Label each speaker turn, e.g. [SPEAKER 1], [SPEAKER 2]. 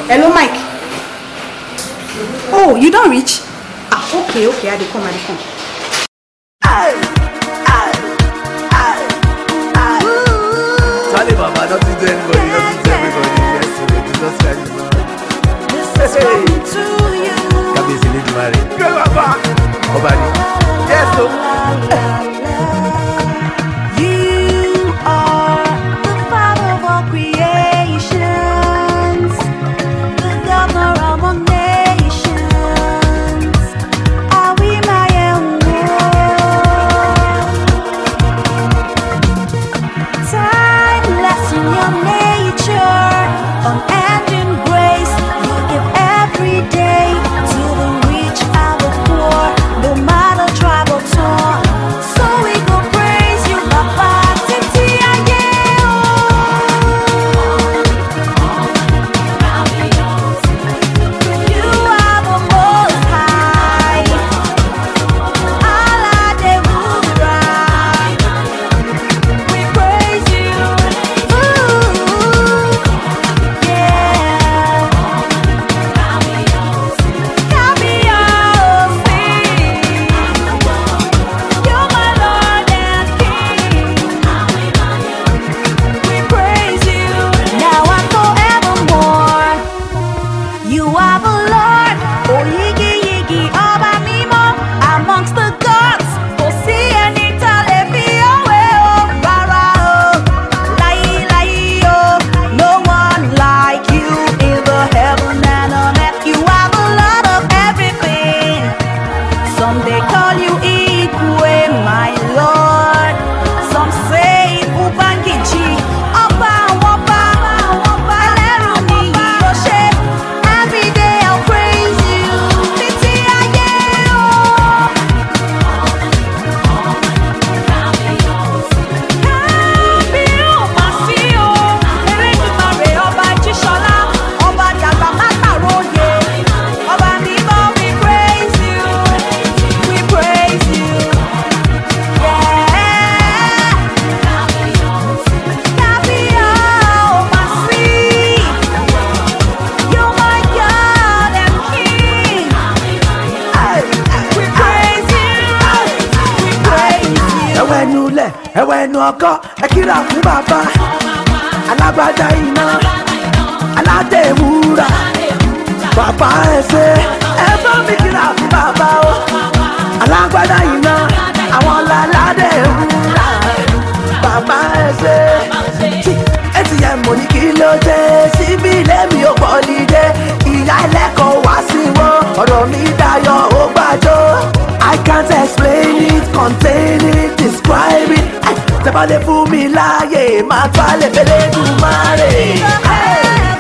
[SPEAKER 1] Hello, Mike. Oh, you don't reach? Ah, okay, I dey come.
[SPEAKER 2] Charlie Baba, nothing to anybody, nothing to everybody. Yes, Jesus Christ. Hey, Kabi is need to marry. Go Baba, Obadi. Yes, so.
[SPEAKER 3] You are the Father of all creations, the Governor of all nations. Are we my own? Timeless in your nature, unending grace you give every day to the rich and the poor, no matter tribe or tongue. So we go praise you, Papa, titi aye o. You are the Most High, Allah de right. We praise you, ooh, yeah. You're my Lord and King. We praise you now and forevermore. You are the Lord, oh yigi yigi ọba mímọ́ amongst the gods. Kò sí ẹni tá lè fi òwe o rárá o, láyé láyé o. No one like you in the heaven and on earth. You are the Lord of everything. Some they call you Igwe, my Lord. Some say Ubangiji, Ọba àwọn ọba, ẹlẹ́rù nìyí ó ṣe. Every day I'll praise you, títí ayé o. Kábí ó mà sí o, Elédùmarè ọba Jíṣọlá, ọba dàgbà má pàròyè. Ọba mímọ́, we praise you, we praise you, yeah. Kábí ó mà sí, you're my God and King. We praise you, we praise you.
[SPEAKER 2] Ẹwẹ́ ẹnu lẹ̀, ẹwẹ́ ẹnu ọkọ́, ẹ kíra fún bàbá. Alágbádá iná, aládé wúrà. Bàbá ẹ ṣé, ẹ bá mi kíra fún bàbá o. Alágbádá iná, àwọn aládé wúrà. Bàbá ẹ ṣé, ATM mo ní kí ló dé, síbí ilé mi ò pọ̀ lídé. Ìyá ẹlẹ́kọ̀ọ́ wá sí wọn, ọ̀rọ̀ mi dayọ̀ ó gbàjọ́. I can't explain it, contain it, describe it. Tẹ́ bá lè fún mi láàyè, máa tó àlè fẹ́lẹ́ dùn máa rè.